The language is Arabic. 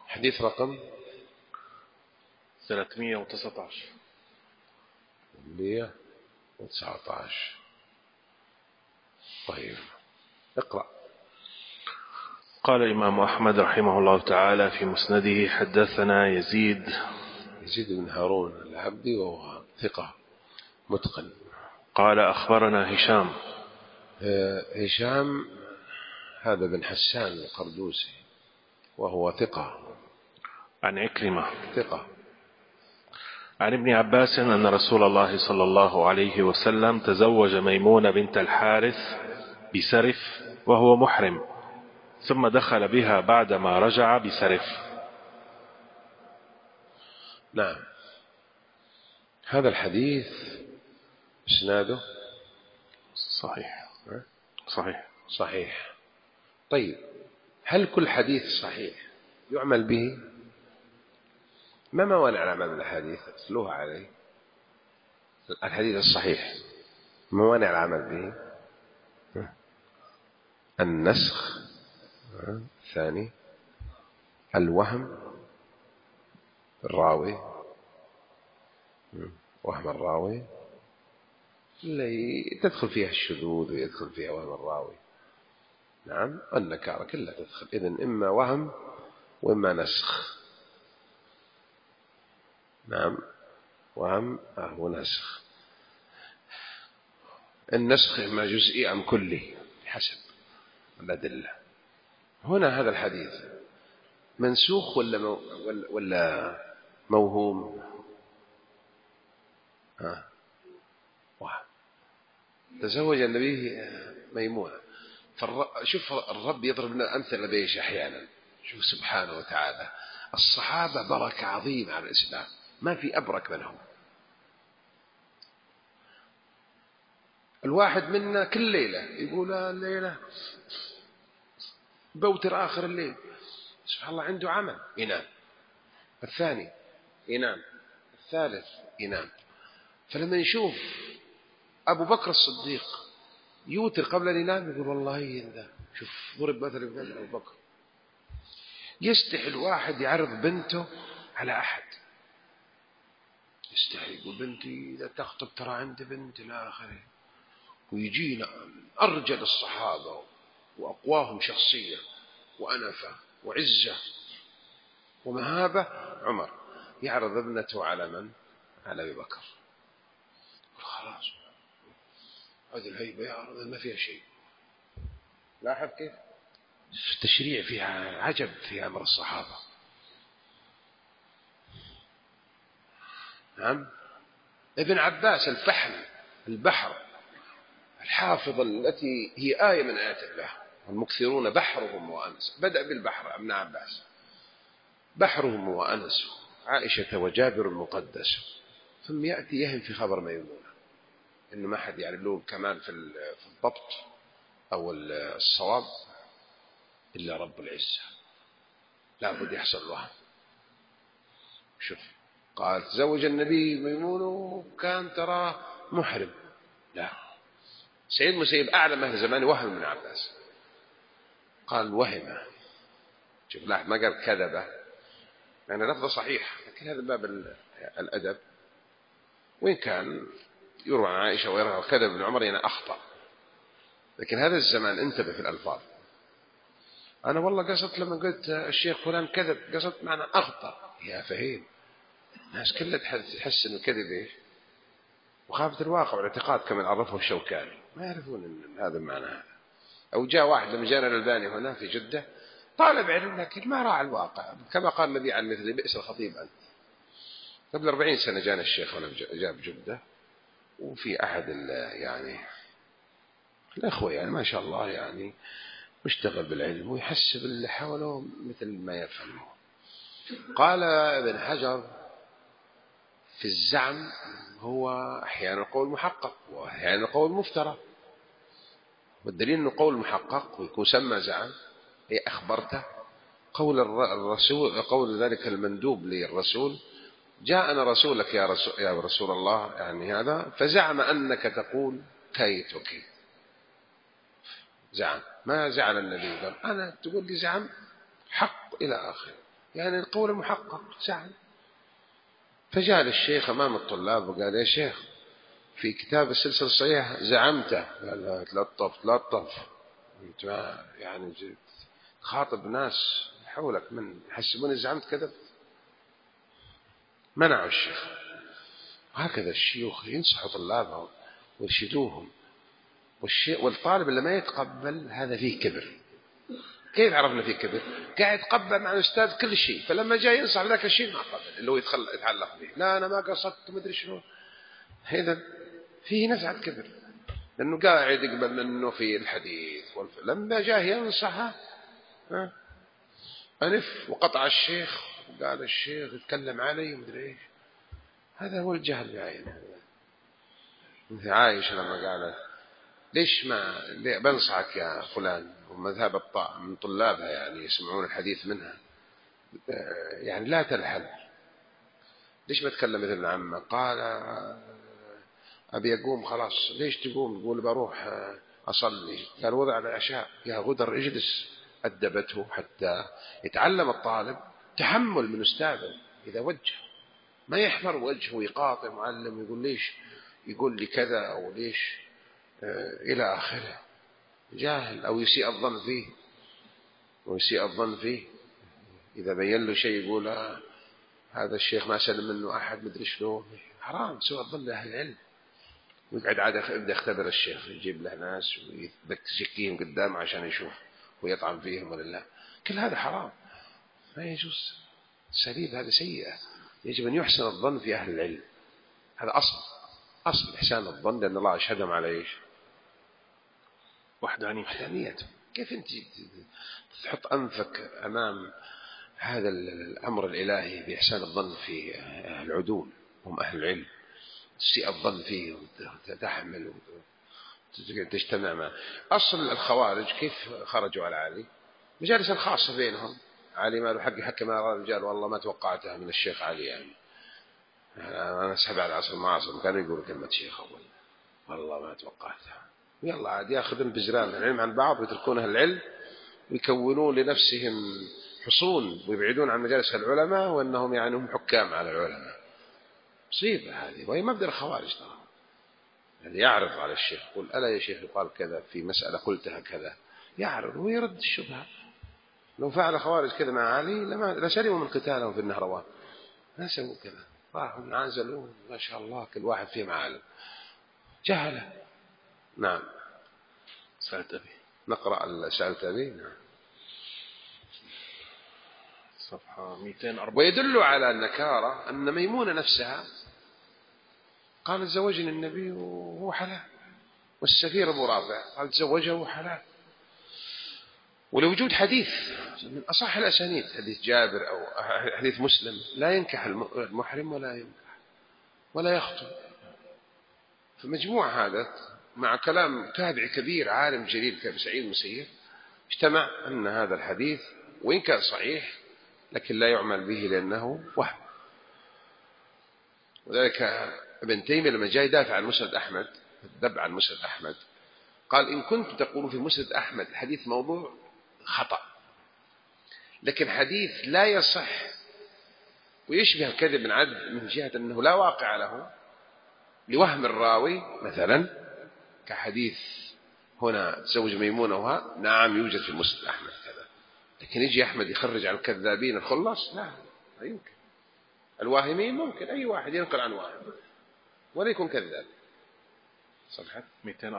حديث رقم 319. 119. طيب اقرأ. قال الإمام أحمد رحمه الله تعالى في مسنده: حدثنا يزيد بن هارون العبدي وهو ثقة متقن. قال أخبرنا هشام هذا بن حسان القردوسي وهو ثقة عن عكرمة ثقة عن ابن عباس أن رسول الله صلى الله عليه وسلم تزوج ميمونة بنت الحارث بسرف وهو محرم، ثم دخل بها بعدما رجع بسرف. نعم. هذا الحديث اسناده صحيح. طيب هل كل حديث صحيح يعمل به؟ ما موانع العمل بالحديث اتلوها عليه؟ الحديث الصحيح موانع العمل به: النسخ، الثاني الوهم الراوي، وهم الراوي اللي تدخل فيها الشذوذ ويدخل فيها وهم الراوي. نعم، النكارة كلها تدخل. إذن إما وهم وإما نسخ. نعم، وهم ونسخ. النسخ إما جزئي أم كلي حسب الأدلة. هنا هذا الحديث منسوخ ولا موهوم؟ تزوج النبي ميمونة. شوف الرب يضرب لنا أمثلة بإيش أحيانا. شوف سبحانه وتعالى، الصحابة بركة عظيمة على الإسلام، ما في أبرك منهم. الواحد منا كل ليلة يقول الليلة بوتر آخر الليل، سبحان الله عنده عمل ينام، الثاني ينام، الثالث ينام. فلما نشوف أبو بكر الصديق يوتر قبل أن ينام يقول والله ينام. شوف ضرب مثل أبو بكر، يستحي الواحد يعرض بنته على أحد، يستحي يقول بنتي إذا تخطب ترى عندي بنت إلى آخره. ويجينا أرجل الصحابة وأقواهم شخصية وأنفة وعزة ومهابة، عمر يعرض ابنته على من؟ على أبي بكر. خلاص هذه الهيبة يعرض ما فيها شيء. لاحظ كيف التشريع فيها عجب في أمر الصحابة. نعم. ابن عباس الفحم البحر الحافظ التي هي آية من آيات الله، المكثرون بحرهم وأنس. بدأ بالبحر ابن عباس، بحرهم وأنس عائشة وجابر المقدس، ثم يأتي يهم في خبر ميمونة إنه ما حد يعني له كمان في الضبط أو الصواب إلا رب العزة، لا بد يحصل وهم. شوف قال تزوج النبي ميمونة وكان ترى محرم. لا، سيد مسيب أعلم أهل زمان وهم من عباس، قال وهمه. شوف لاحظ ما قال كذبه، يعني لفظه صحيح، لكن هذا باب الأدب. وإن كان يروى عن عائشة ويروى كذب ابن عمر يعني أخطأ، لكن هذا الزمان انتبه في الألفاظ. أنا والله قصدت لما قلت الشيخ فلان كذب قصدت معنى أخطأ. يا فهيم، الناس كلها تحس إنه كذب إيش، وخافة الواقع والاعتقاد كما عرفه الشوكاني، ما يعرفون إن هذا المعنى هذا. أو جاء واحد لما جانا الألباني هنا في جدة طالب علم لكن ما راعى الواقع، كما قال النبي عن مثل بئس الخطيب أنت. قبل 40 سنة جانا الشيخ هنا جاء بجدة، وفي أحد يعني الأخوة يعني ما شاء الله يعني مشتغل بالعلم ويحسب اللي حوله مثل ما يفهمه. قال ابن حجر في الزعم هو أحيانا قول محقق وأحيانا قول مفترى، والدليل أنه قول محقق ويكون سمى زعم هي أخبرته. قول الرسول، قول ذلك المندوب للرسول جاءنا رسولك يا رسول الله، يعني هذا فزعم أنك تقول كيت وكيت. زعم، ما زعل النبي قال أنا تقول لي زعم حق إلى آخر، يعني القول المحقق سهل. فجاء للشيخ أمام الطلاب وقال يا شيخ في كتاب السلسلة الصحيحة زعمته. قال لا تلطف أنت يعني خاطب ناس حولك من يحسبوني زعمت كذب. منعوا الشيخ. هكذا الشيوخ ينصحوا طلابهم ويرشدوهم. والطالب اللي ما يتقبل هذا فيه كبر. كيف عرفنا فيه كبر؟ قاعد يتقبل مع الأستاذ كل شيء، فلما جاء ينصح ذاك الشيء ما قبل اللي هو يتعلق به. لا أنا ما قصدت مدري شنو. إذا فيه نزعة كبر لأنه قاعد يقبل منه في الحديث لما جاء ينصحه أنف وقطع الشيخ وقال الشيخ يتكلم علي مدري إيش. هذا هو الجهل بعينه. مثل عائشة لما قالت ليش ما بنصحك يا فلان ومذهب من طلابها يعني يسمعون الحديث منها يعني لا تلحل ليش ما تكلم مثل عمه؟ قال أبي أقوم خلاص. ليش تقوم؟ يقول بروح أصلي. قال وضع العشاء. يا غدر اجلس. أدبته حتى يتعلم الطالب تحمل من أستاذه. إذا وجه ما يحمر وجهه ويقاطع معلم ويقول ليش يقول لي كذا أو ليش إلى آخره. جاهل أو يسيء الظن فيه إذا بين له شيء يقول هذا الشيخ ما سلم منه أحد مدري شنو. حرام سوء الظن لأهل العلم. ويقعد عاد يبدأ يختبر الشيخ يجيب له ناس ويزكيهم قدامه عشان يشوف ويطعن فيهم ولا لا. كل هذا حرام ما يجوز. السبيل هذا سيئة. يجب أن يحسن الظن في أهل العلم. هذا أصل إحسان الظن لأن الله أشهدهم على إيش؟ وحدانيته. كيف أنت تحط أنفك أمام هذا الأمر الإلهي بإحسان الظن في العدول هم أهل العلم تسيء الظن فيه وتحمل وتجتمع معه. أصل الخوارج كيف خرجوا على علي؟ مجالس خاصة بينهم. علي ما له حق يحكم على الرجال والله ما توقعتها من الشيخ علي يعني أنا أسحب على العصر المعاصر كانوا يقولوا كلمة شيخ أول والله ما توقعتها. يلا عاد يأخذون بجران العلم عن بعض ويتركون أهل العلم ويكونون لنفسهم حصون ويبعدون عن مجالس العلماء وأنهم يعني هم حكام على العلماء. مصيبة هذه. وهي مبدأ الخوارج ترى. يعني يعرض على الشيخ يقول ألا يا شيخ يقال كذا في مسألة قلتها كذا يعرض ويرد الشبهة. لو فعل خوارج كذا مع علي لسلموا من قتالهم في النهروان. ما سووا كذا. راحوا نعزلوا ما شاء الله كل واحد فيهم عالم. جهله. نعم. سألت أبي. نقرأ سألت أبي. نعم. صفحة 204. ويدل على النكارة أن ميمونة نفسها قال تزوجني النبي وهو حلال. والسفير أبو رافع قال تزوجه وهو حلال. ولوجود حديث من أصح الأسانيد حديث جابر أو حديث مسلم لا ينكح المحرم ولا ينكح ولا يخطب. فمجموع هذا مع كلام تابع كبير عالم جليل كسعيد المسيب اجتمع أن هذا الحديث وإن كان صحيح لكن لا يعمل به لأنه وهم. وذلك ابن تيمية لما جاء يدافع عن مسند أحمد الذب عن مسند أحمد قال إن كنت تقول في مسند أحمد حديث موضوع خطأ لكن حديث لا يصح ويشبه الكذب من عد من جهة أنه لا واقع له لوهم الراوي مثلا كحديث هنا تزوج ميمونة وها نعم يوجد في مسند أحمد كذا. لكن يجي أحمد يخرج عن الكذابين الخلص لا يمكن. الواهمين ممكن أي واحد ينقل عن واهم ولا يكون كذاب. صفحة 200.